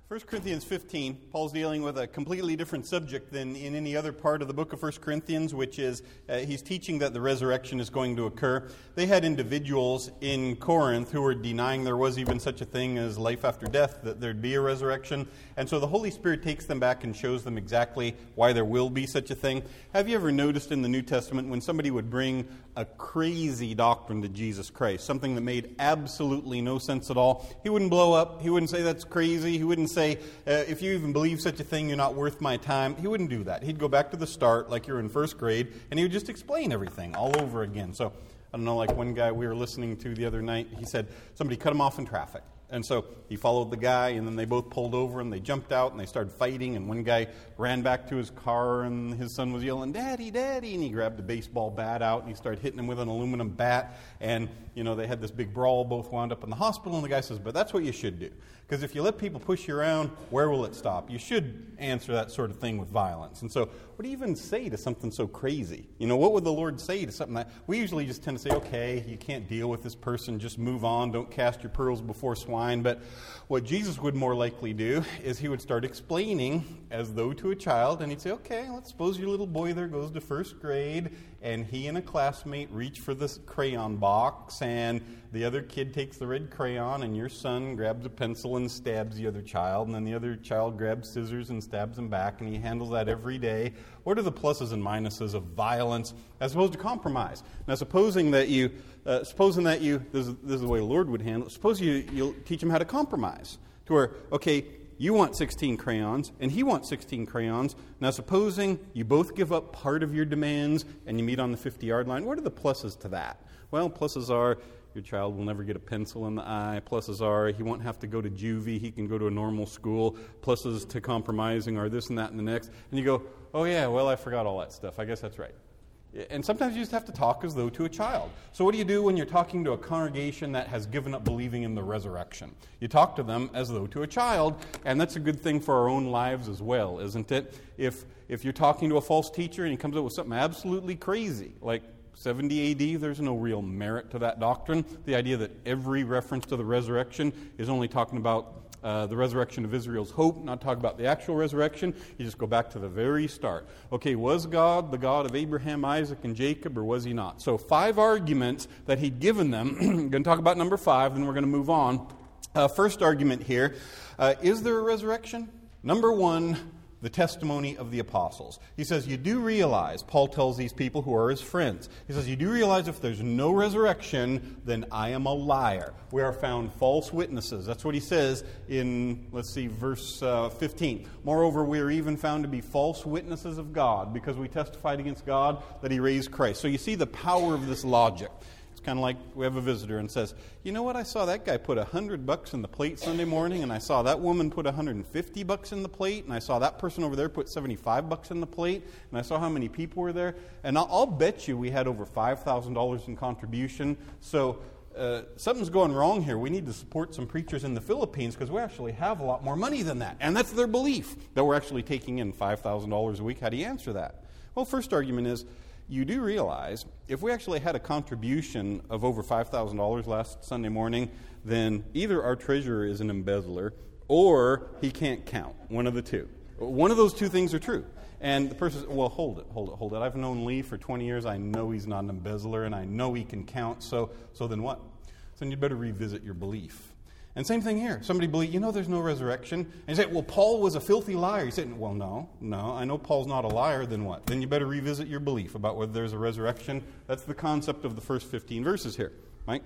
1 Corinthians 15, Paul's dealing with a completely different subject than in any other part of the book of 1 Corinthians, which is he's teaching that the resurrection is going to occur. They had individuals in Corinth who were denying there was even such a thing as life after death, that there'd be a resurrection. And so the Holy Spirit takes them back and shows them exactly why there will be such a thing. Have you ever noticed in the New Testament when somebody would bring a crazy doctrine to Jesus Christ, something that made absolutely no sense at all, he wouldn't blow up, he wouldn't say that's crazy, he wouldn't say, if you even believe such a thing, you're not worth my time. He wouldn't do that. He'd go back to the start like you're in first grade, and he would just explain everything all over again. So, I don't know, like one guy we were listening to the other night, he said somebody cut him off in traffic. And so he followed the guy, and then they both pulled over, and they jumped out, and they started fighting, and one guy ran back to his car, and his son was yelling, "Daddy, Daddy," and he grabbed a baseball bat out, and he started hitting him with an aluminum bat, and, they had this big brawl, both wound up in the hospital, and the guy says, "But that's what you should do, because if you let people push you around, where will it stop? You should answer that sort of thing with violence." And so, what do you even say to something so crazy? What would the Lord say to something that, we usually just tend to say, okay, you can't deal with this person, just move on, don't cast your pearls before swine. But what Jesus would more likely do is he would start explaining as though to a child, and he'd say, okay, let's suppose your little boy there goes to first grade, and he and a classmate reach for this crayon box, and the other kid takes the red crayon, and your son grabs a pencil and stabs the other child, and then the other child grabs scissors and stabs him back, and he handles that every day. What are the pluses and minuses of violence as opposed to compromise? Now, supposing that you, this is the way the Lord would handle it, suppose you'll teach him how to compromise, to where, okay, you want 16 crayons, and he wants 16 crayons. Now, supposing you both give up part of your demands, and you meet on the 50-yard line, what are the pluses to that? Well, pluses are your child will never get a pencil in the eye. Pluses are he won't have to go to juvie. He can go to a normal school. Pluses to compromising are this and that and the next. And you go, oh yeah, well, I forgot all that stuff. I guess that's right. And sometimes you just have to talk as though to a child. So what do you do when you're talking to a congregation that has given up believing in the resurrection? You talk to them as though to a child, and that's a good thing for our own lives as well, isn't it? If you're talking to a false teacher and he comes up with something absolutely crazy, like 70 AD, there's no real merit to that doctrine. The idea that every reference to the resurrection is only talking about the resurrection of Israel's hope, not talk about the actual resurrection. You just go back to the very start. Okay, was God the God of Abraham, Isaac, and Jacob, or was he not? So 5 arguments that he'd given them. I'm going to talk about number 5, then we're going to move on. First argument here, is there a resurrection? Number 1, the testimony of the apostles. He says, you do realize, Paul tells these people who are his friends, he says, you do realize if there's no resurrection, then I am a liar. We are found false witnesses. That's what he says in, verse 15. Moreover, we are even found to be false witnesses of God, because we testified against God that he raised Christ. So you see the power of this logic. It's kind of like we have a visitor and says, you know what, I saw that guy put $100 in the plate Sunday morning, and I saw that woman put $150 in the plate, and I saw that person over there put $75 in the plate, and I saw how many people were there, and I'll bet you we had over $5,000 in contribution. So something's going wrong here. We need to support some preachers in the Philippines because we actually have a lot more money than that. And that's their belief, that we're actually taking in $5,000 a week. How do you answer that? Well, first argument is, you do realize if we actually had a contribution of over $5,000 last Sunday morning, then either our treasurer is an embezzler or he can't count. One of the two. One of those two things are true. And the person says, well, hold it. I've known Lee for 20 years. I know he's not an embezzler, and I know he can count. So then what? So then you better revisit your belief. And same thing here. Somebody believes, there's no resurrection. And you say, well, Paul was a filthy liar. You say, well, no, I know Paul's not a liar. Then what? Then you better revisit your belief about whether there's a resurrection. That's the concept of the first 15 verses here. Mike?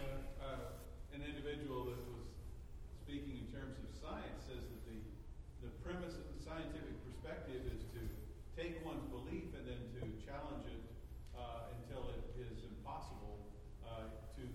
An individual that was speaking in terms of science says that the premise of the scientific perspective is to take one's belief and then to challenge it until it is impossible to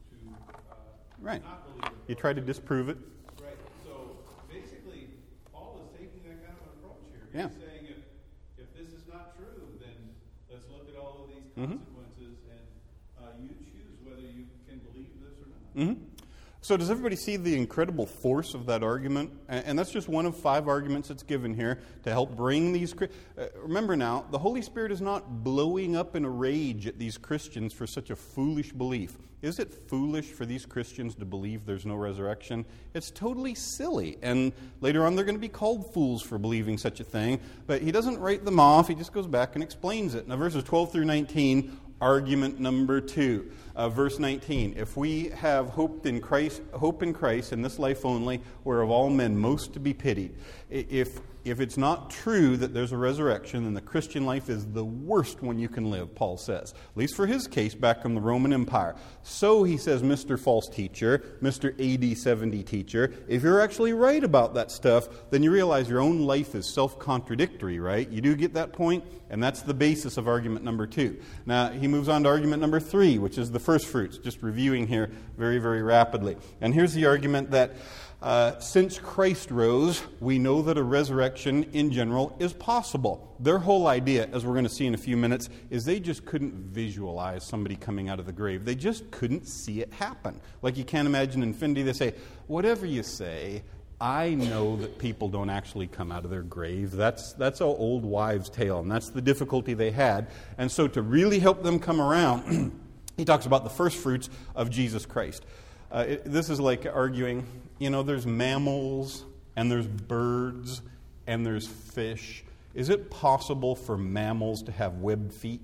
right. not believe it. You try to disprove it. Right. So basically, Paul is taking that kind of an approach here. Yeah. He's saying if this is not true, then let's look at all of these consequences and you choose whether you can believe this or not. Mm-hmm. So does everybody see the incredible force of that argument? And that's just one of 5 arguments that's given here to help bring these... Remember now, the Holy Spirit is not blowing up in a rage at these Christians for such a foolish belief. Is it foolish for these Christians to believe there's no resurrection? It's totally silly. And later on they're going to be called fools for believing such a thing. But he doesn't write them off. He just goes back and explains it. Now verses 12 through 19... Argument number 2, verse 19. If we have hope in Christ in this life only, we're of all men most to be pitied. If it's not true that there's a resurrection, then the Christian life is the worst one you can live, Paul says. At least for his case back in the Roman Empire. So he says, Mr. False Teacher, Mr. AD 70 Teacher, if you're actually right about that stuff, then you realize your own life is self-contradictory, right? You do get that point? And that's the basis of argument number 2. Now, he moves on to argument number 3, which is the first fruits, just reviewing here very, very rapidly. And here's the argument that since Christ rose, we know that a resurrection in general is possible. Their whole idea, as we're going to see in a few minutes, is they just couldn't visualize somebody coming out of the grave. They just couldn't see it happen. Like you can't imagine infinity. They say, whatever you say, I know that people don't actually come out of their grave. That's an old wives' tale, and that's the difficulty they had. And so to really help them come around, he talks about the first fruits of Jesus Christ. This is like arguing, there's mammals, and there's birds, and there's fish. Is it possible for mammals to have webbed feet?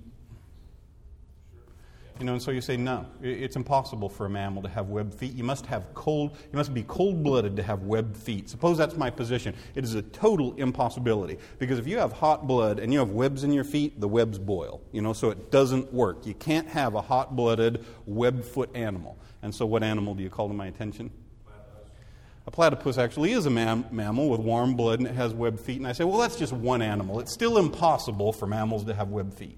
And so you say, no, it's impossible for a mammal to have webbed feet. You must be cold-blooded to have webbed feet. Suppose that's my position. It is a total impossibility. Because if you have hot blood and you have webs in your feet, the webs boil. So it doesn't work. You can't have a hot-blooded, webbed-foot animal. And so what animal do you call to my attention? A platypus actually is a mammal with warm blood and it has webbed feet. And I say, well, that's just one animal. It's still impossible for mammals to have webbed feet.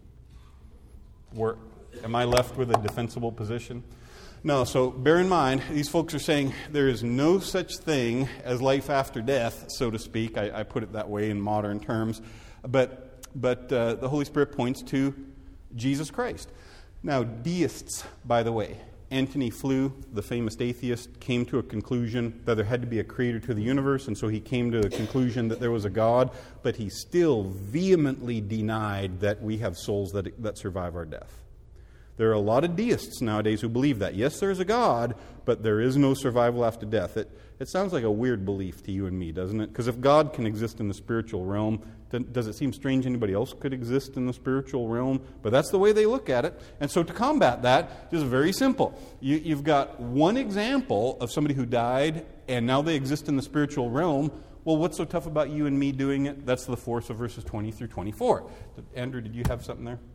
Am I left with a defensible position? No, so bear in mind, these folks are saying there is no such thing as life after death, so to speak. I put it that way in modern terms. But the Holy Spirit points to Jesus Christ. Now, deists, by the way, Antony Flew, the famous atheist, came to a conclusion that there had to be a creator to the universe, and so he came to the conclusion that there was a God, but he still vehemently denied that we have souls that survive our death. There are a lot of deists nowadays who believe that. Yes, there is a God, but there is no survival after death. It sounds like a weird belief to you and me, doesn't it? Because if God can exist in the spiritual realm, then does it seem strange anybody else could exist in the spiritual realm? But that's the way they look at it. And so to combat that, just very simple. You've got one example of somebody who died, and now they exist in the spiritual realm. Well, what's so tough about you and me doing it? That's the force of verses 20 through 24. Andrew, did you have something there?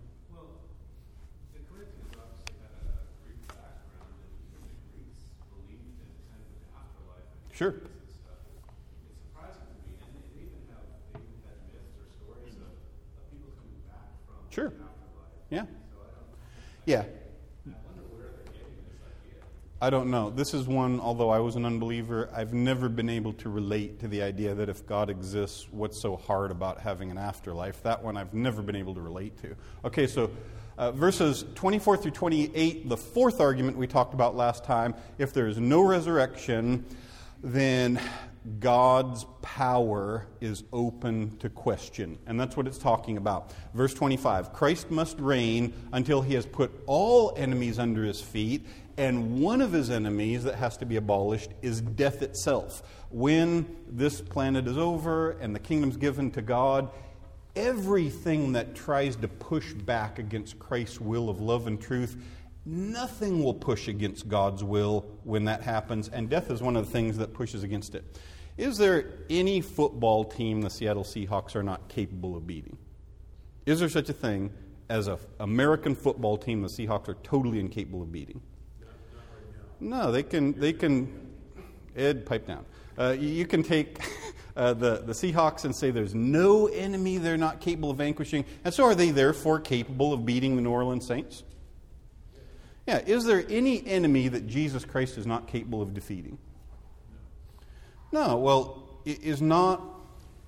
Sure. It's surprising to me, and they even had myths or stories of people coming back from Sure. the afterlife. Yeah. So Yeah. I wonder where they're getting this idea. I don't know. This is one, although I was an unbeliever, I've never been able to relate to the idea that if God exists, what's so hard about having an afterlife? That one I've never been able to relate to. Okay, so verses 24 through 28, the fourth argument we talked about last time, if there is no resurrection, then God's power is open to question. And that's what it's talking about. Verse 25, Christ must reign until he has put all enemies under his feet, and one of his enemies that has to be abolished is death itself. When this planet is over and the kingdom's given to God, everything that tries to push back against Christ's will of love and truth, nothing will push against God's will when that happens, and death is one of the things that pushes against it. Is there any football team the Seattle Seahawks are not capable of beating? Is there such a thing as an American football team the Seahawks are totally incapable of beating? No, they can. Ed, pipe down. You can take the Seahawks and say there's no enemy they're not capable of vanquishing, and so are they therefore capable of beating the New Orleans Saints? Yeah, is there any enemy that Jesus Christ is not capable of defeating? No, well, is not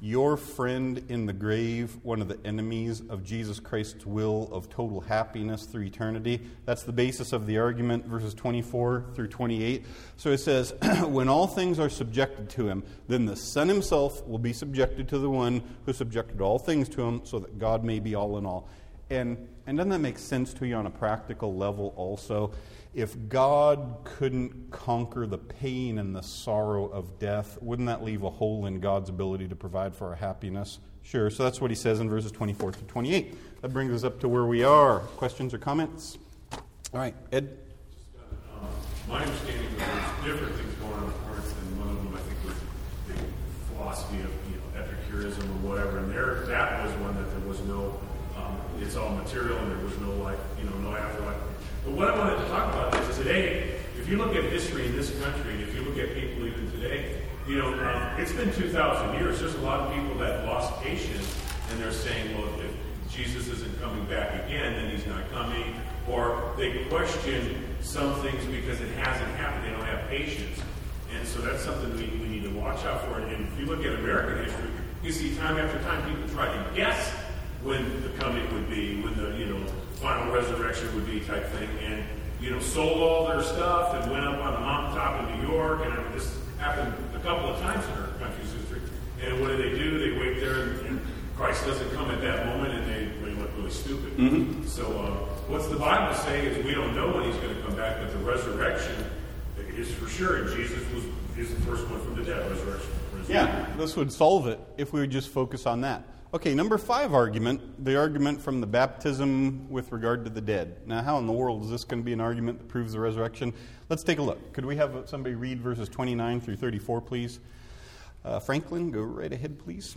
your friend in the grave, one of the enemies of Jesus Christ's will of total happiness through eternity. That's the basis of the argument, verses 24 through 28. So it says, when all things are subjected to him, then the Son himself will be subjected to the one who subjected all things to him, so that God may be all in all. And doesn't that make sense to you on a practical level also? If God couldn't conquer the pain and the sorrow of death, wouldn't that leave a hole in God's ability to provide for our happiness? Sure. So that's what he says in verses 24 through 28. That brings us up to where we are. Questions or comments? All right, Ed? My understanding is there's different things going on in Corinth, and one of them I think was the philosophy of Epicureanism or whatever, and that was one that there was no, it's all material and there was no life, no afterlife. But what I wanted to talk about is today, if you look at history in this country, and if you look at people even today, it's been 2,000 years. There's a lot of people that lost patience, and they're saying, well, if Jesus isn't coming back again, then he's not coming. Or they question some things because it hasn't happened. They don't have patience. And so that's something we need to watch out for. And if you look at American history, you see time after time people try to guess when the coming would be, when the final resurrection would be type thing, and sold all their stuff and went up on the mountaintop in New York, and this happened a couple of times in our country's history. And what do? They wait there, and Christ doesn't come at that moment, and they look really stupid. Mm-hmm. So what's the Bible say is we don't know when he's going to come back, but the resurrection is for sure, and Jesus is the first one from the dead, resurrection. Yeah, this would solve it if we would just focus on that. Okay, number 5 argument, the argument from the baptism with regard to the dead. Now, how in the world is this going to be an argument that proves the resurrection? Let's take a look. Could we have somebody read verses 29 through 34, please? Franklin, go right ahead, please.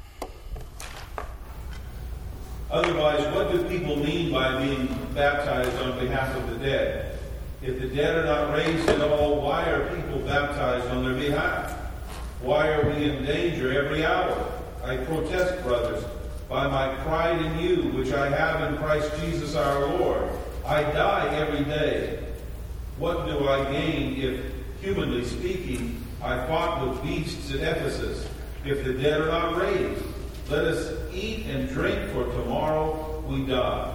Otherwise, what do people mean by being baptized on behalf of the dead? If the dead are not raised at all, why are people baptized on their behalf? Why are we in danger every hour? I protest, brothers, by my pride in you, which I have in Christ Jesus our Lord. I die every day. What do I gain if, humanly speaking, I fought with beasts at Ephesus? If the dead are not raised, let us eat and drink, for tomorrow we die.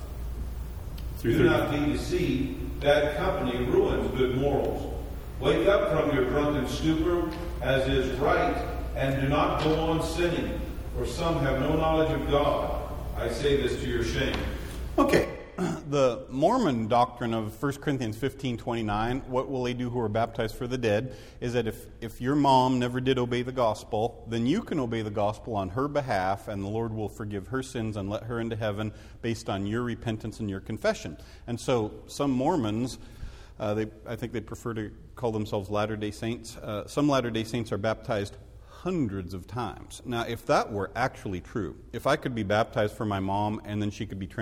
Do not be deceived. Bad company ruins good morals. Wake up from your drunken stupor, as is right, and do not go on sinning, for some have no knowledge of God. I say this to your shame. Okay, the Mormon doctrine of 1 Corinthians 15:29, what will they do who are baptized for the dead, is that if your mom never did obey the gospel, then you can obey the gospel on her behalf, and the Lord will forgive her sins and let her into heaven based on your repentance and your confession. And so some Mormons, I think they prefer to call themselves Latter-day Saints. Some Latter-day Saints are baptized hundreds of times. Now, if that were actually true, if I could be baptized for my mom and then she could be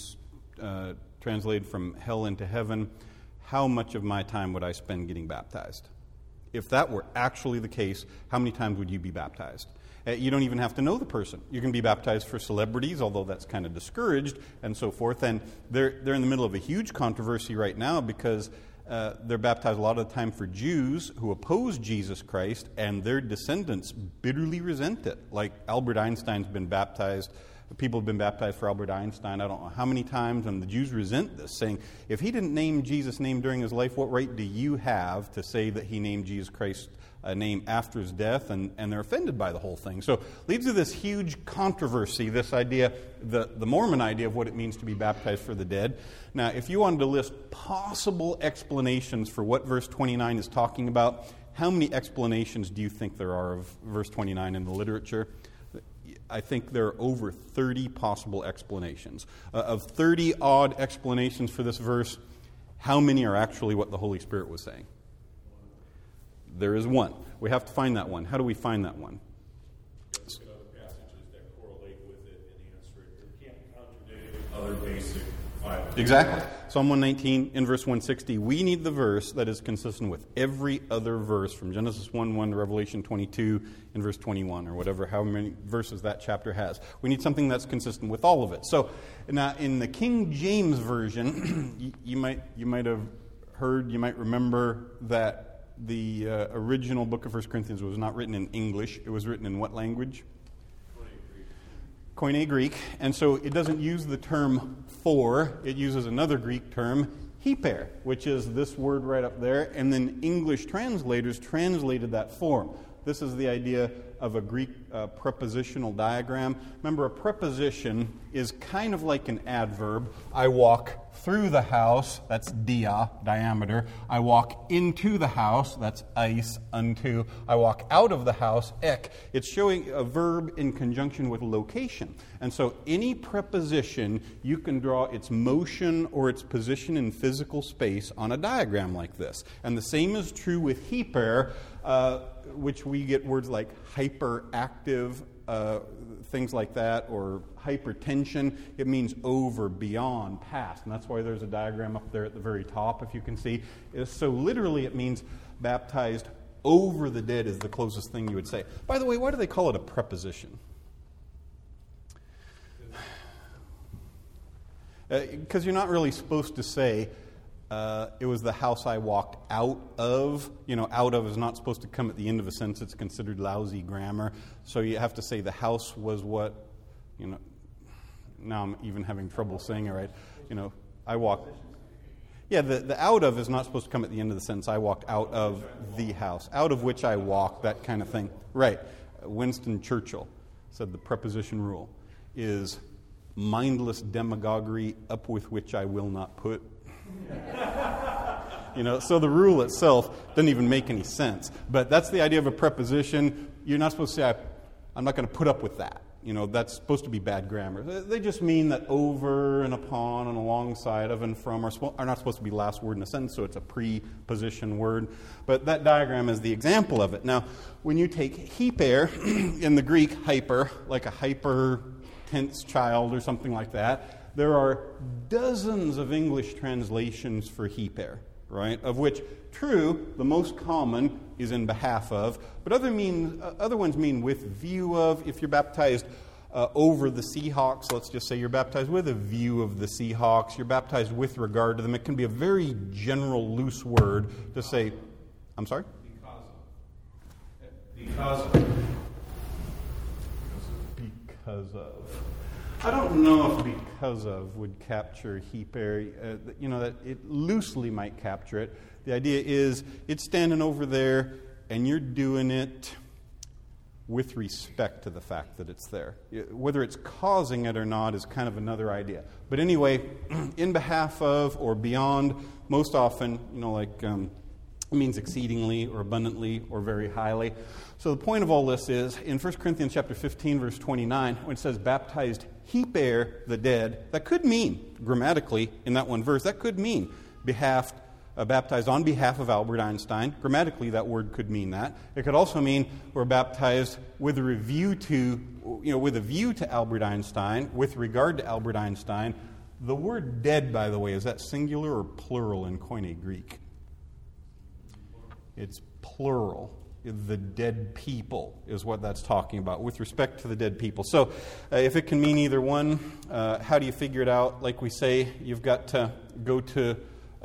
translated from hell into heaven, how much of my time would I spend getting baptized? If that were actually the case, how many times would you be baptized? You don't even have to know the person. You can be baptized for celebrities, although that's kind of discouraged, and so forth. And they're in the middle of a huge controversy right now because they're baptized a lot of the time for Jews who oppose Jesus Christ, and their descendants bitterly resent it. Like Albert Einstein's been baptized. People have been baptized for Albert Einstein, I don't know how many times, and the Jews resent this, saying, if he didn't name Jesus' name during his life, what right do you have to say that he named Jesus Christ a name after his death? And they're offended by the whole thing. So it leads to this huge controversy, this idea, the Mormon idea of what it means to be baptized for the dead. Now, if you wanted to list possible explanations for what verse 29 is talking about, how many explanations do you think there are of verse 29 in the literature? I think there are over 30 possible explanations. Of 30 odd explanations for this verse, how many are actually what the Holy Spirit was saying? There is one. We have to find that one. How do we find that one? Look at other passages that correlate with it and answer it. It can't contradict other basic Bible. Exactly. Psalm 119 in verse 160, we need the verse that is consistent with every other verse from Genesis 1:1 to Revelation 22 in verse 21, or whatever, how many verses that chapter has. We need something that's consistent with all of it. So now in the King James Version, you might have heard, you might remember that the original book of 1 Corinthians was not written in English. It was written in what language? Koine Greek. And so it doesn't use the term for. It uses another Greek term, hyper, which is this word right up there. And then English translators translated that form. This is the idea of a Greek prepositional diagram. Remember, a preposition is kind of like an adverb. I walk through the house, that's dia, diameter. I walk into the house, that's eis, unto. I walk out of the house, ek. It's showing a verb in conjunction with location. And so any preposition, you can draw its motion or its position in physical space on a diagram like this. And the same is true with hyper, which we get words like hyperactive, things like that, or hypertension. It means over, beyond, past. And that's why there's a diagram up there at the very top, if you can see. So literally it means baptized over the dead is the closest thing you would say. By the way, why do they call it a preposition? Because you're not really supposed to say, it was the house I walked out of. Out of is not supposed to come at the end of a sentence. It's considered lousy grammar. So you have to say the house was what, now I'm even having trouble saying it right. I walked. Yeah, the out of is not supposed to come at the end of the sentence. I walked out of the house, out of which I walked, that kind of thing. Right. Winston Churchill said the preposition rule is mindless demagoguery up with which I will not put. So the rule itself doesn't even make any sense. But that's the idea of a preposition. You're not supposed to say, I'm not going to put up with that. That's supposed to be bad grammar. They just mean that over and upon and alongside of and from are not supposed to be last word in a sentence, so it's a preposition word. But that diagram is the example of it. Now, when you take hyper, in the Greek, hyper, like a hyper tense child or something like that, there are dozens of English translations for hyper, right? Of which, true, the most common is in behalf of, but other ones mean with view of. If you're baptized over the Seahawks, let's just say you're baptized with a view of the Seahawks, you're baptized with regard to them. It can be a very general, loose word to say, I'm sorry? Because of. I don't know if because of would capture hyper. That it loosely might capture it. The idea is it's standing over there and you're doing it with respect to the fact that it's there. Whether it's causing it or not is kind of another idea. But anyway, in behalf of or beyond, most often, it means exceedingly or abundantly or very highly. So the point of all this is, in 1 Corinthians chapter 15, verse 29, when it says baptized hyper the dead, that could mean, grammatically, in that one verse, that could mean baptized on behalf of Albert Einstein. Grammatically, that word could mean that. It could also mean we're baptized with a view to Albert Einstein, with regard to Albert Einstein. The word dead, by the way, is that singular or plural in Koine Greek? It's plural. The dead people is what that's talking about, with respect to the dead people. So if it can mean either one, how do you figure it out? Like we say, you've got to go to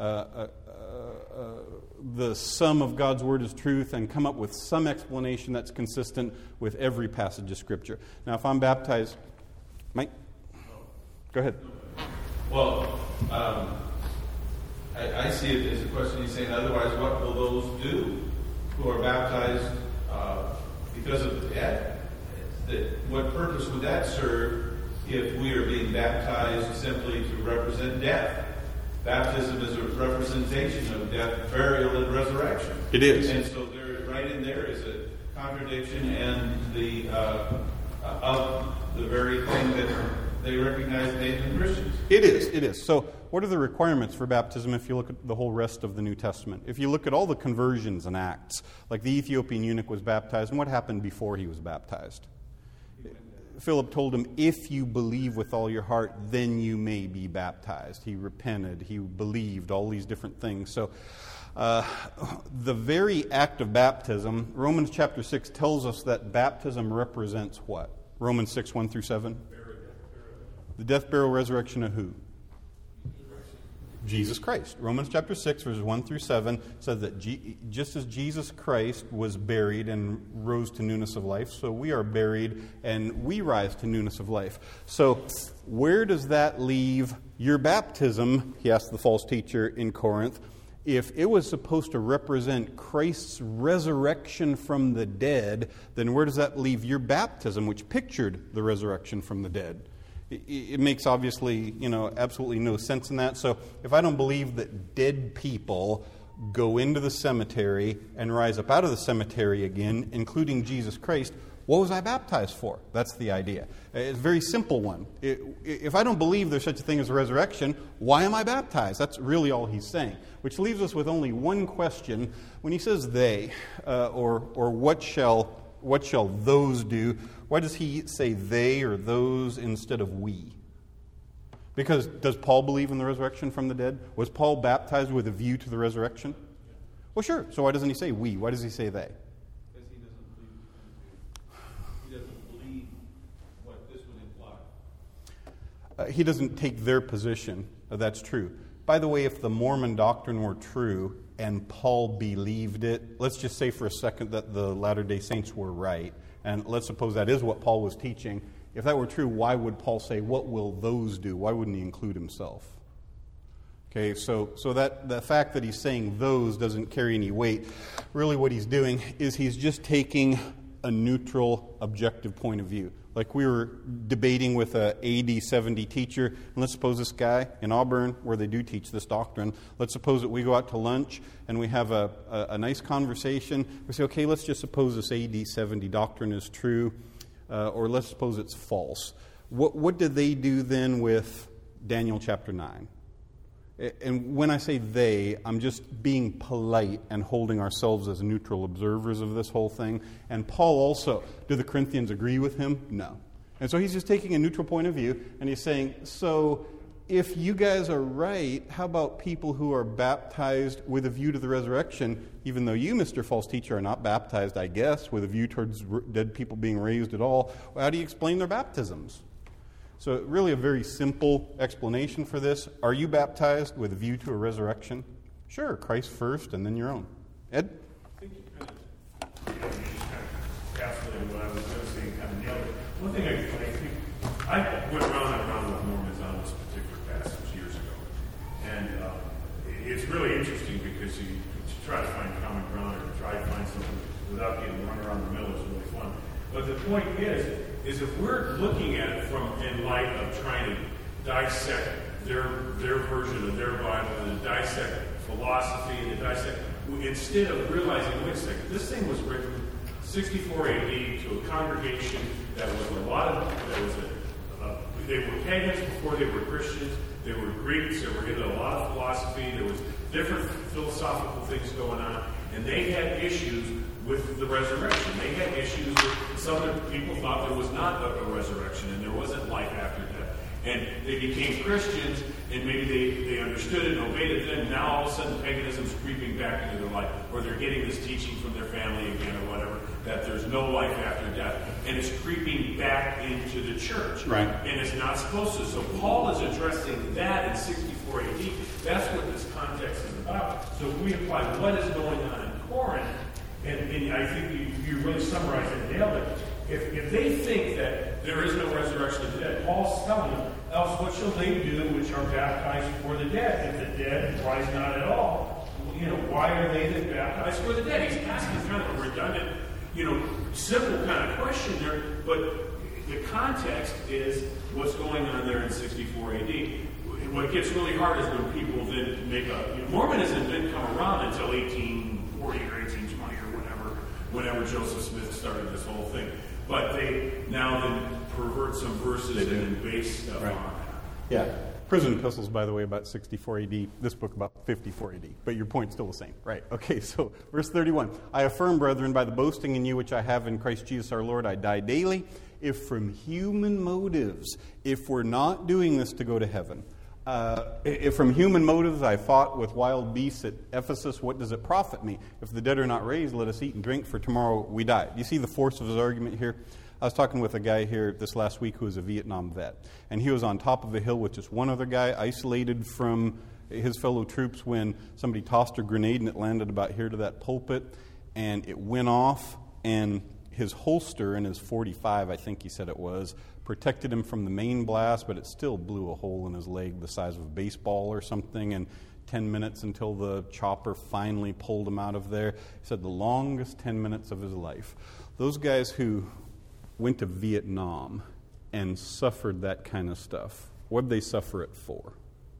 the sum of God's Word is truth and come up with some explanation that's consistent with every passage of Scripture. Now, if I'm baptized... Mike? Go ahead. Well, I see it as a question he's saying, otherwise what will those do who are baptized because of the dead? What purpose would that serve if we are being baptized simply to represent death? Baptism is a representation of death, burial, and resurrection. It is. And so right in there is a contradiction and of the very thing that they recognize Nathan Christians. It is. So what are the requirements for baptism if you look at the whole rest of the New Testament? If you look at all the conversions and acts, like the Ethiopian eunuch was baptized, and what happened before he was baptized? Philip told him, if you believe with all your heart, then you may be baptized. He repented, he believed, all these different things. So the very act of baptism, Romans chapter 6 tells us that baptism represents what? Romans 6, 1 through 7? The death, burial, resurrection of who? Jesus Christ. Romans chapter 6, verses 1 through 7 says that just as Jesus Christ was buried and rose to newness of life, so we are buried and we rise to newness of life. So where does that leave your baptism, he asked the false teacher in Corinth, if it was supposed to represent Christ's resurrection from the dead, then where does that leave your baptism, which pictured the resurrection from the dead? It makes obviously, absolutely no sense in that. So if I don't believe that dead people go into the cemetery and rise up out of the cemetery again, including Jesus Christ, what was I baptized for? That's the idea. It's a very simple one. If I don't believe there's such a thing as a resurrection, why am I baptized? That's really all he's saying. Which leaves us with only one question. When he says they, or what shall those do, why does he say they or those instead of we? Because does Paul believe in the resurrection from the dead? Was Paul baptized with a view to the resurrection? Well, sure. So why doesn't he say we? Why does he say they? Because he doesn't believe what this would imply. He doesn't take their position. That's true. By the way, if the Mormon doctrine were true and Paul believed it, let's just say for a second that the Latter-day Saints were right, and let's suppose that is what Paul was teaching. If that were true, why would Paul say, what will those do? Why wouldn't he include himself? Okay, so that the fact that he's saying those doesn't carry any weight. Really what he's doing is he's just taking a neutral, objective point of view. Like we were debating with a AD 70 teacher, and let's suppose this guy in Auburn, where they do teach this doctrine, let's suppose that we go out to lunch and we have a nice conversation. We say, okay, let's just suppose this AD 70 doctrine is true, or let's suppose it's false. What did they do then with Daniel chapter 9? And when I say they, I'm just being polite and holding ourselves as neutral observers of this whole thing. And Paul also, do the Corinthians agree with him? No. And so he's just taking a neutral point of view, and he's saying, so if you guys are right, how about people who are baptized with a view to the resurrection, even though you, Mr. False Teacher, are not baptized, I guess, with a view towards dead people being raised at all? Well, how do you explain their baptisms? So really a very simple explanation for this. Are you baptized with a view to a resurrection? Sure, Christ first and then your own. Ed? I think you kind of encapsulated what I was going to say and kind of nailed it. One thing I think, I went around and around with Mormons on this particular passage years ago. And it's really interesting because you try to find common ground or try to find something without getting run around the middle is really fun. But the point is if we're looking at it in light of trying to dissect their version of their Bible and to dissect philosophy and to dissect, instead of realizing, wait a second, this thing was written 64 AD to a congregation that was they were pagans before they were Christians, they were Greeks, they were into a lot of philosophy, there was different philosophical things going on, and they had issues with the resurrection. They had issues with some people thought there was not a resurrection and there wasn't life after death. And they became Christians and maybe they understood it and obeyed it then. Now all of a sudden paganism's creeping back into their life, or they're getting this teaching from their family again or whatever, that there's no life after death. And it's creeping back into the church. Right. And it's not supposed to. So Paul is addressing that in 64 AD. That's what this context is about. So if we apply what is going on in Corinth, and I think you really summarized it and nailed it. If they think that there is no resurrection of the dead, Paul's telling them, else what shall they do which are baptized for the dead? If the dead rise not at all, why are they then baptized for the dead? He's asking kind of a redundant, simple kind of question there, but the context is what's going on there in 64 AD. What gets really hard is when people then make Mormonism didn't come around until 1840 or 1820 or whenever Joseph Smith started this whole thing. But they now then pervert some verses and then base stuff on that. Yeah. Prison Epistles, by the way, about 64 AD. This book about 54 AD. But your point's still the same. Right. Okay, so verse 31. I affirm, brethren, by the boasting in you which I have in Christ Jesus our Lord, I die daily. If from human motives, if we're not doing this to go to heaven, if from human motives I fought with wild beasts at Ephesus, what does it profit me? If the dead are not raised, let us eat and drink, for tomorrow we die. Do you see the force of his argument here? I was talking with a guy here this last week who was a Vietnam vet, and he was on top of a hill with just one other guy, isolated from his fellow troops when somebody tossed a grenade and it landed about here to that pulpit, and it went off, and his holster in his .45, I think he said it was, protected him from the main blast, but it still blew a hole in his leg the size of a baseball or something, and 10 minutes until the chopper finally pulled him out of there. He said the longest 10 minutes of his life. Those guys who went to Vietnam and suffered that kind of stuff, what did they suffer it for?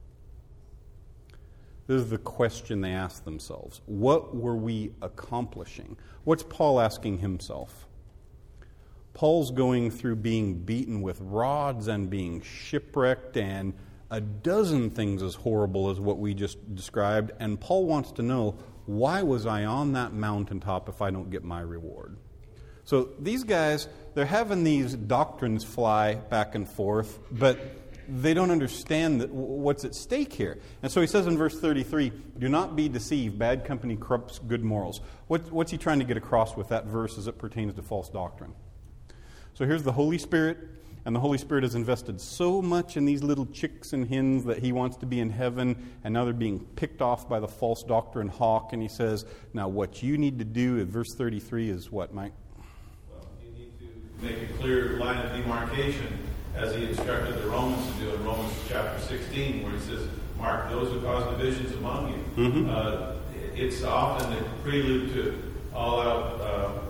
This is the question they ask themselves. What were we accomplishing? What's Paul asking himself? Paul's going through being beaten with rods and being shipwrecked and a dozen things as horrible as what we just described. And Paul wants to know, why was I on that mountaintop if I don't get my reward? So these guys, they're having these doctrines fly back and forth, but they don't understand what's at stake here. And so he says in verse 33, do not be deceived. Bad company corrupts good morals. What's he trying to get across with that verse as it pertains to false doctrine? So here's the Holy Spirit, and the Holy Spirit has invested so much in these little chicks and hens that he wants to be in heaven, and now they're being picked off by the false doctrine hawk. And he says, now what you need to do, at verse 33, is what, Mike? Well, you need to make a clear line of demarcation, as he instructed the Romans to do in Romans chapter 16, where he says, mark those who cause divisions among you. Mm-hmm. It's often the prelude to all-out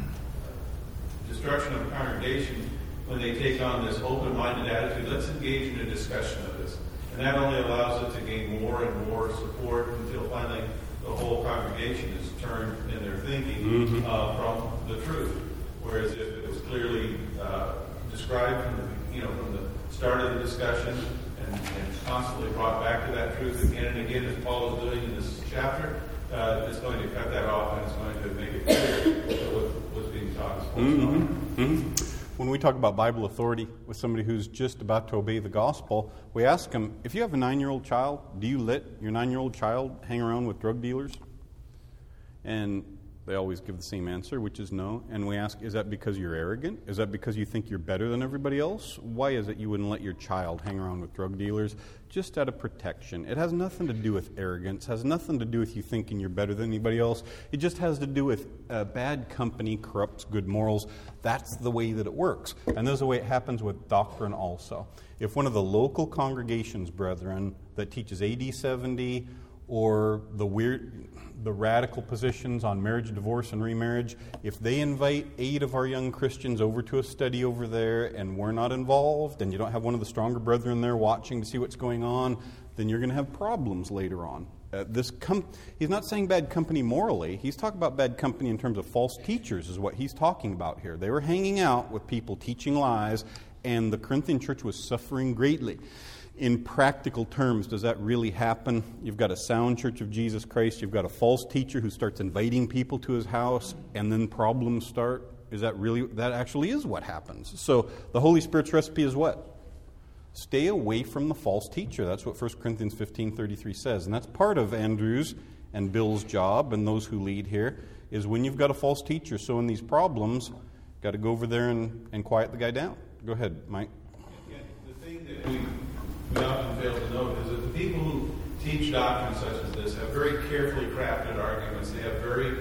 destruction of a congregation when they take on this open-minded attitude. Let's engage in a discussion of this. And that only allows it to gain more and more support until finally the whole congregation is turned in their thinking from the truth. Whereas if it was clearly described from the start of the discussion and constantly brought back to that truth again and again, as Paul is doing in this chapter, it's going to cut that off and it's going to make it clear what's being taught is false. When we talk about Bible authority with somebody who's just about to obey the gospel, we ask them, if you have a 9-year-old child, do you let your 9-year-old child hang around with drug dealers? And they always give the same answer, which is no. And we ask, is that because you're arrogant? Is that because you think you're better than everybody else? Why is it you wouldn't let your child hang around with drug dealers? Just out of protection. It has nothing to do with arrogance. Has nothing to do with you thinking you're better than anybody else. It just has to do with bad company corrupts good morals. That's the way that it works. And that's the way it happens with doctrine also. If one of the local congregations, brethren, that teaches AD 70 or the radical positions on marriage, divorce, and remarriage, if they invite 8 of our young Christians over to a study over there and we're not involved and you don't have one of the stronger brethren there watching to see what's going on, then you're going to have problems later on. He's not saying bad company morally. He's talking about bad company in terms of false teachers is what he's talking about here. They were hanging out with people teaching lies, and the Corinthian church was suffering greatly. In practical terms, does that really happen? You've got a sound Church of Jesus Christ. You've got a false teacher who starts inviting people to his house, and then problems start. That actually is what happens. So the Holy Spirit's recipe is what? Stay away from the false teacher. That's what 1 Corinthians 15:33 says. And that's part of Andrew's and Bill's job and those who lead here, is when you've got a false teacher. So in these problems, got to go over there and quiet the guy down. Go ahead, Mike. Yeah, the thing that we often fail to note is that the people who teach doctrines such as this have very carefully crafted arguments. They have very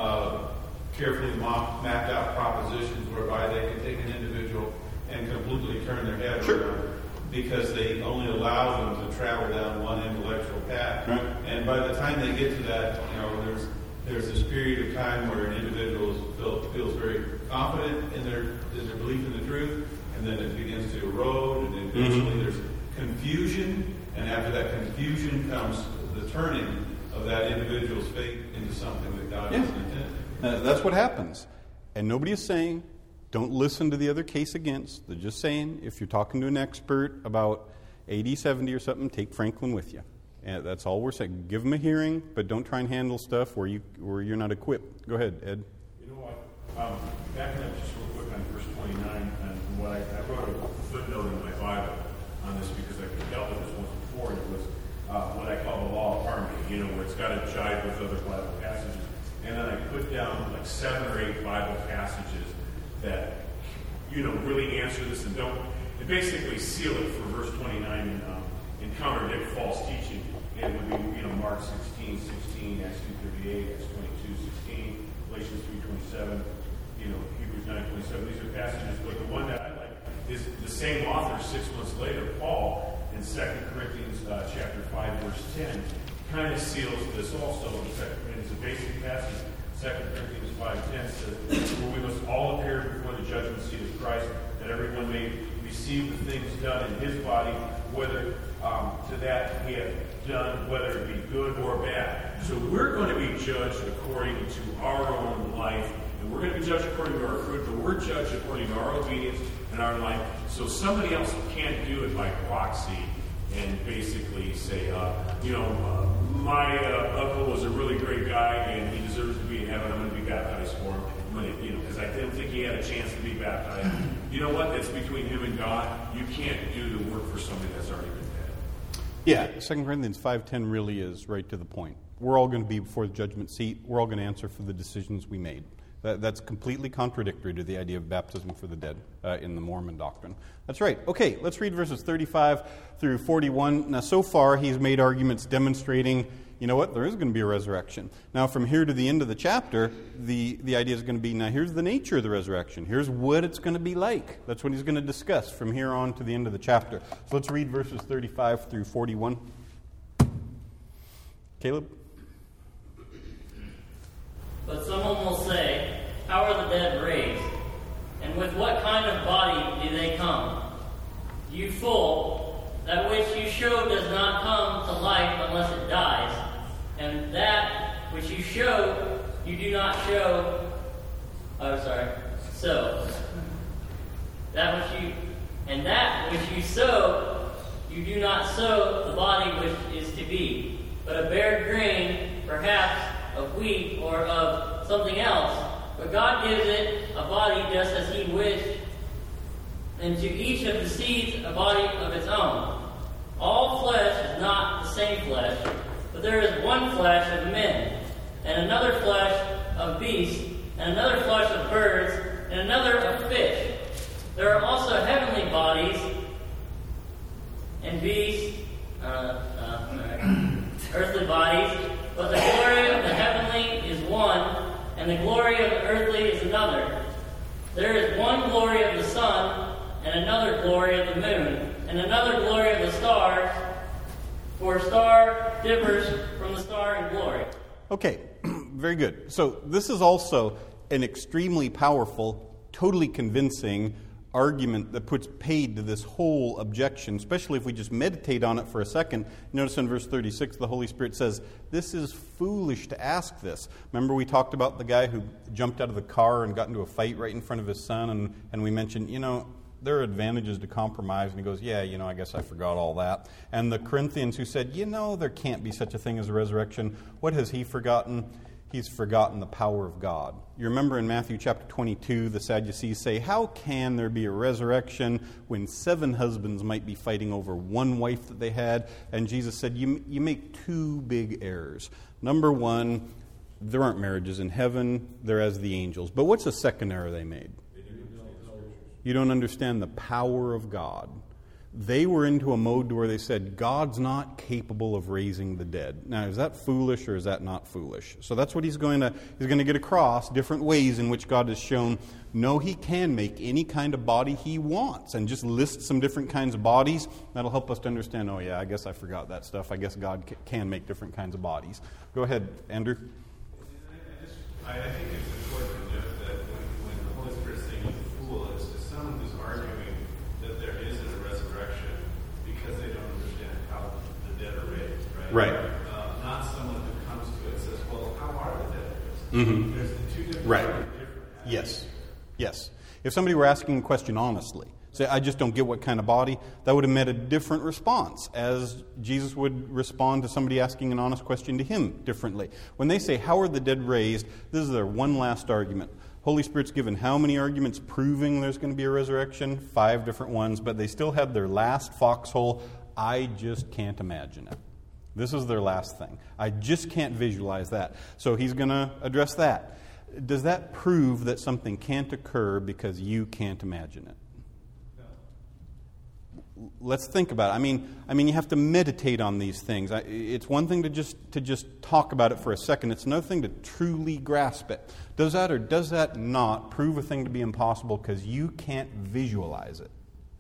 carefully mapped out propositions whereby they can take an individual and completely turn their head around, because they only allow them to travel down one intellectual path. Right. And by the time they get to that, there's this period of time where an individual feels very confident in their belief in the truth, and then it begins to erode, and eventually there's confusion, and after that confusion comes the turning of that individual's faith into something that God has intended. That's what happens. And nobody is saying, don't listen to the other case against. They're just saying, if you're talking to an expert about AD 70 or something, take Franklin with you. And that's all we're saying. Give them a hearing, but don't try and handle stuff where you're not equipped. Go ahead, Ed. You know what? Backing up just real quick on verse 29, and what I wrote a footnote in my Bible on this because I dealt with this once before, and it was what I call the law of harmony, where it's got to jive with other Bible passages. And then I put down like 7 or 8 Bible passages that, really answer this and basically seal it for verse 29 and contradict false teaching. it would be, Mark 16:16, Acts 2:38, Acts 22:16, Galatians 3:27, Hebrews 9:27. These are passages, but the one that I like is the same author 6 months later, Paul, in 2 Corinthians chapter 5, verse 10, kind of seals this also. It's a basic passage. 2 Corinthians 5:10 says, "For we must all appear before the judgment seat of Christ, that everyone may receive the things done in his body, whether to that he hath done, whether it be good or bad." So we're going to be judged according to our own life, and we're going to be judged according to our fruit, but we're judged according to our obedience and our life. So somebody else can't do it by proxy and basically say, my uncle was a really great guy and he deserves to be in heaven. I'm going to be baptized for him. Because I didn't think he had a chance to be baptized. You know what? That's between him and God. You can't do the work for somebody that's already been dead. Yeah, 2 Corinthians 5:10 really is right to the point. We're all going to be before the judgment seat. We're all going to answer for the decisions we made. That's completely contradictory to the idea of baptism for the dead in the Mormon doctrine. That's right. Okay, let's read verses 35 through 41. Now, so far, he's made arguments demonstrating, there is going to be a resurrection. Now, from here to the end of the chapter, the idea is going to be, now, here's the nature of the resurrection. Here's what it's going to be like. That's what he's going to discuss from here on to the end of the chapter. So let's read verses 35 through 41. Caleb? But someone will say, "How are the dead raised? And with what kind of body do they come? You fool, that which you show does not come to life unless it dies. And that which you show, you do not show." So, that which you sow, you do not sow the body which is to be, but a bare grain, perhaps of wheat or of something else. But God gives it a body just as He wished, and to each of the seeds a body of its own. All flesh is not the same flesh, but there is one flesh of men, and another flesh of beasts, and another flesh of birds, and another of fish. There are also heavenly bodies and beasts, earthly bodies, but the glory of the heavenly is one, and the glory of the earthly is another. There is one glory of the sun, and another glory of the moon, and another glory of the stars, for a star differs from the star in glory. Okay, very good. So this is also an extremely powerful, totally convincing argument that puts paid to this whole objection, especially if we just meditate on it for a second. Notice in verse 36, the Holy Spirit says, this is foolish to ask this. Remember we talked about the guy who jumped out of the car and got into a fight right in front of his son, and we mentioned, there are advantages to compromise, and he goes, I guess I forgot all that. And the Corinthians who said, there can't be such a thing as a resurrection, what has he forgotten? He's forgotten the power of God. You remember in Matthew chapter 22, the Sadducees say, how can there be a resurrection when 7 husbands might be fighting over one wife that they had? And Jesus said, you make 2 big errors. Number 1, there aren't marriages in heaven, they're as the angels. But what's the second error they made? You don't understand the power of God. They were into a mode where they said, God's not capable of raising the dead. Now, is that foolish or is that not foolish? So that's what he's going to get across, different ways in which God has shown, no, he can make any kind of body he wants, and just list some different kinds of bodies. That'll help us to understand, I guess I forgot that stuff. I guess God can make different kinds of bodies. Go ahead, Andrew. I think it's important to note that when the Holy Spirit's saying he's a fool, it's someone who's arguing that there isn't a resurrection because they don't understand how the dead are raised, right? Right. Not someone who comes to it and says, well, how are the dead raised? Mm-hmm. There's the 2 different right. Different Yes. If somebody were asking a question honestly, say, I just don't get what kind of body, that would have met a different response, as Jesus would respond to somebody asking an honest question to him differently. When they say, how are the dead raised, this is their one last argument. Holy Spirit's given how many arguments proving there's going to be a resurrection? 5 different ones, but they still had their last foxhole, I just can't imagine it. This is their last thing. I just can't visualize that. So he's going to address that. Does that prove that something can't occur because you can't imagine it? No. let's think about it. I mean, you have to meditate on these things. It's one thing to just talk about it for a second. It's another thing to truly grasp it. Does that or does that not prove a thing to be impossible because you can't visualize it?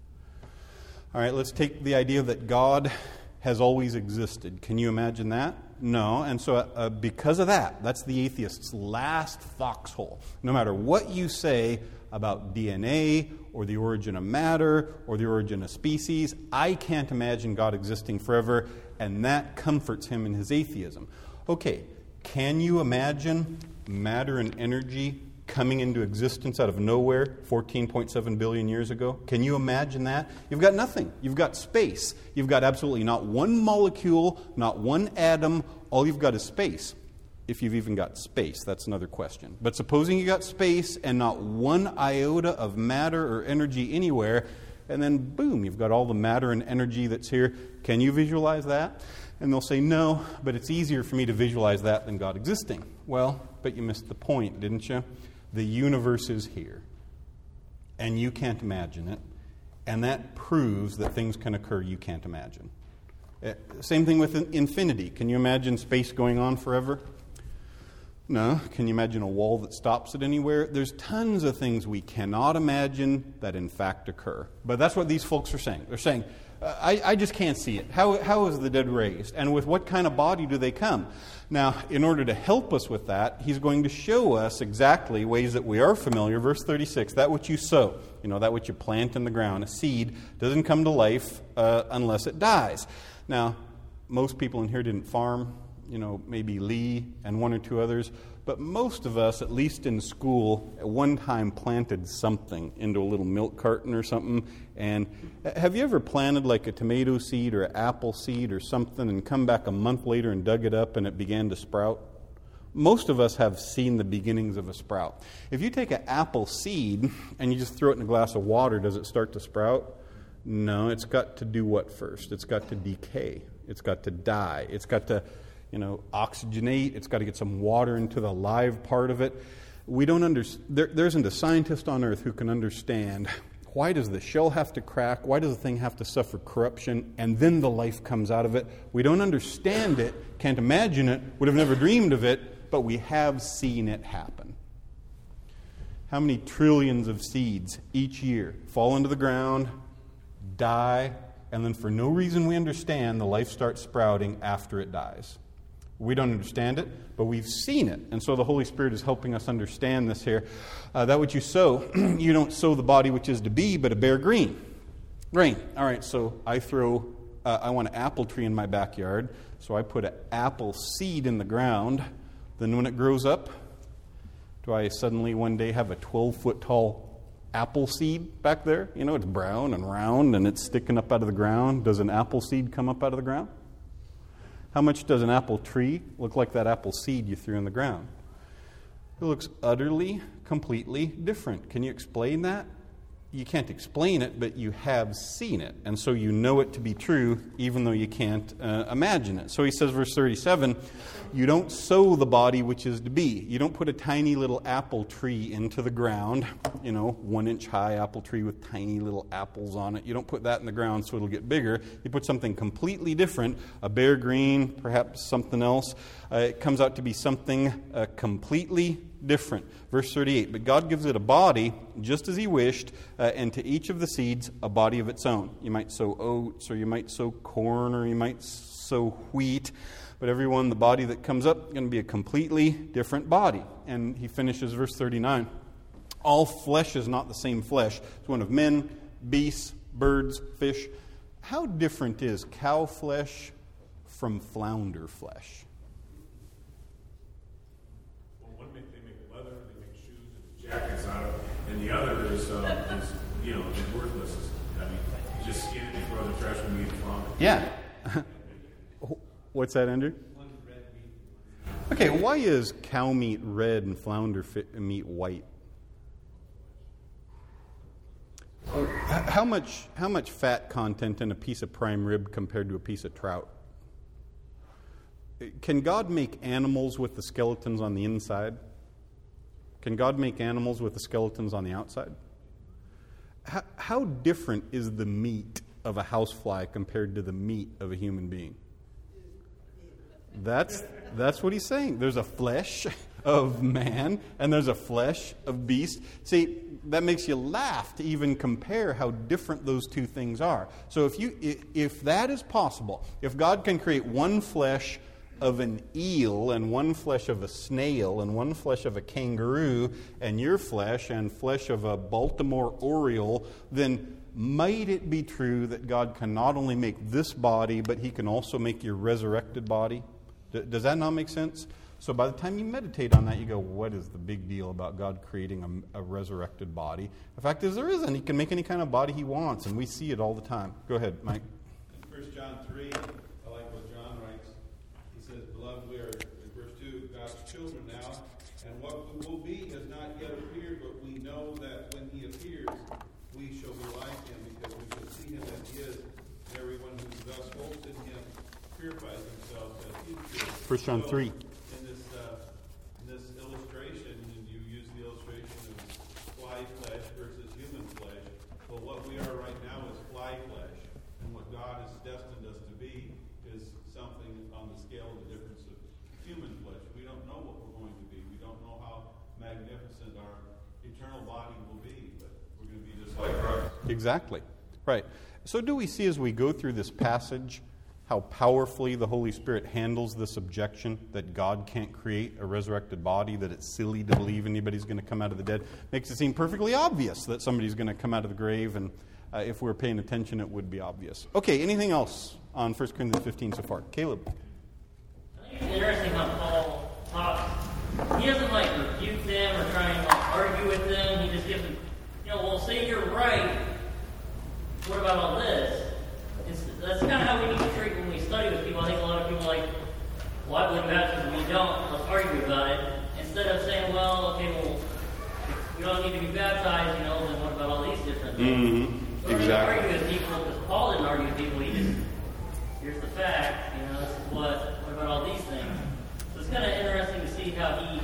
All right, let's take the idea that God has always existed. Can you imagine that? No. And so because of that, that's the atheist's last foxhole. No matter what you say about DNA or the origin of matter or the origin of species, I can't imagine God existing forever, and that comforts him in his atheism. Okay, can you imagine matter and energy coming into existence out of nowhere 14.7 billion years ago? Can you imagine that? You've got nothing. You've got space. You've got absolutely not one molecule, not one atom. All you've got is space. If you've even got space, that's another question. But supposing you got space and not one iota of matter or energy anywhere, and then boom, you've got all the matter and energy that's here. Can you visualize that? And they'll say, no, but it's easier for me to visualize that than God existing. Well, but you missed the point, didn't you? The universe is here, and you can't imagine it, and that proves that things can occur you can't imagine. Same thing with infinity. Can you imagine space going on forever? No. Can you imagine a wall that stops it anywhere? There's tons of things we cannot imagine that in fact occur. But that's what these folks are saying. They're saying, I just can't see it. How is the dead raised? And with what kind of body do they come? Now, in order to help us with that, he's going to show us exactly ways that we are familiar. Verse 36, that which you sow, that which you plant in the ground, a seed, doesn't come to life unless it dies. Now, most people in here didn't farm, maybe Lee and one or two others, but most of us, at least in school, at one time planted something into a little milk carton or something. And have you ever planted like a tomato seed or an apple seed or something and come back a month later and dug it up and it began to sprout? Most of us have seen the beginnings of a sprout. If you take an apple seed and you just throw it in a glass of water, does it start to sprout? No, it's got to do what first? It's got to decay. It's got to die. It's got to oxygenate. It's got to get some water into the live part of it. We don't understand. There isn't a scientist on earth who can understand why does the shell have to crack? Why does the thing have to suffer corruption? And then the life comes out of it. We don't understand it, can't imagine it, would have never dreamed of it, but we have seen it happen. How many trillions of seeds each year fall into the ground, die, and then for no reason we understand, the life starts sprouting after it dies? We don't understand it, but we've seen it. And so the Holy Spirit is helping us understand this here. That which you sow, you don't sow the body which is to be, but a bare grain. All right, so I want an apple tree in my backyard, so I put an apple seed in the ground. Then when it grows up, do I suddenly one day have a 12-foot tall apple seed back there? It's brown and round and it's sticking up out of the ground. Does an apple seed come up out of the ground? How much does an apple tree look like that apple seed you threw in the ground? It looks utterly, completely different. Can you explain that? You can't explain it, but you have seen it. And so you know it to be true, even though you can't imagine it. So he says, verse 37, you don't sow the body which is to be. You don't put a tiny little apple tree into the ground, 1-inch high apple tree with tiny little apples on it. You don't put that in the ground so it'll get bigger. You put something completely different, a bare green, perhaps something else. It comes out to be something completely different. Verse 38, but God gives it a body just as he wished, and to each of the seeds a body of its own. You might sow oats, or you might sow corn, or you might sow wheat, but everyone, the body that comes up, is going to be a completely different body. And he finishes verse 39. All flesh is not the same flesh. It's one of men, beasts, birds, fish. How different is cow flesh from flounder flesh? Jackets out of, and the other is worthless. Just skin it and throw the trash when you eat flounder. Yeah. What's that, Andrew? Okay, why is cow meat red and flounder meat white? How much fat content in a piece of prime rib compared to a piece of trout? Can God make animals with the skeletons on the inside? Can God make animals with the skeletons on the outside? How different is the meat of a housefly compared to the meat of a human being? That's what he's saying. There's a flesh of man, and there's a flesh of beast. See, that makes you laugh to even compare how different those two things are. So if that is possible, if God can create one flesh of an eel and one flesh of a snail and one flesh of a kangaroo and your flesh and flesh of a Baltimore Oriole, then might it be true that God can not only make this body, but he can also make your resurrected body? Does that not make sense? So by the time you meditate on that, you go, what is the big deal about God creating a resurrected body? The fact is, there isn't. He can make any kind of body he wants, and we see it all the time. Go ahead, Mike. In 1 John 3, I like what John writes. He says, beloved, we are, in verse 2, God's children now, and what we will be has not yet appeared, but we know that when he appears, we shall be like him, because we shall see him as he is, and everyone who thus hopes in him purifies himself as he is pure. 1 John 3. In this illustration, and you use the illustration of fly flesh versus human flesh. Well, what we are right now is fly flesh, and what God has destined us to be is something on the scale of the difference of human flesh. We don't know what we're going to be. We don't know how magnificent our eternal body will be, but we're going to be just like Christ. Exactly. Right. So do we see as we go through this passage how powerfully the Holy Spirit handles this objection that God can't create a resurrected body, that it's silly to believe anybody's going to come out of the dead? Makes it seem perfectly obvious that somebody's going to come out of the grave, and if we're paying attention, it would be obvious. Okay, anything else on 1 Corinthians 15 so far? Caleb? I think it's interesting how Paul talks. He doesn't rebuke them or try and argue with them. He just gives them, well, say you're right. What about all this? That's kind of how we need to treat when we study with people. I think a lot of people are like, well, I believe baptism, we don't. Let's argue about it. Instead of saying, if we don't need to be baptized, then what about all these different things? Mm-hmm. We don't Exactly. argue with people because Paul didn't argue with people. He just, here's the fact, this is what about all these things? So it's kind of interesting to see how he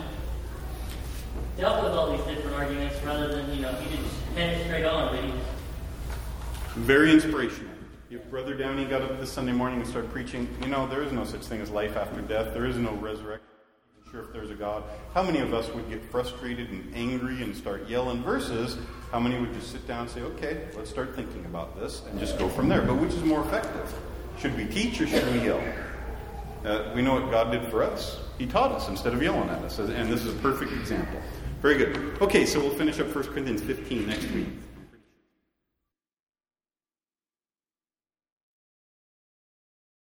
dealt with all these different arguments rather than, he didn't head it straight on, but he just... Very inspirational. If Brother Downey got up this Sunday morning and started preaching, there is no such thing as life after death. There is no resurrection. I'm not sure if there's a God. How many of us would get frustrated and angry and start yelling versus how many would just sit down and say, okay, let's start thinking about this and just go from there? But which is more effective? Should we teach or should we yell? We know what God did for us. He taught us instead of yelling at us. And this is a perfect example. Very good. Okay, so we'll finish up 1 Corinthians 15 next week.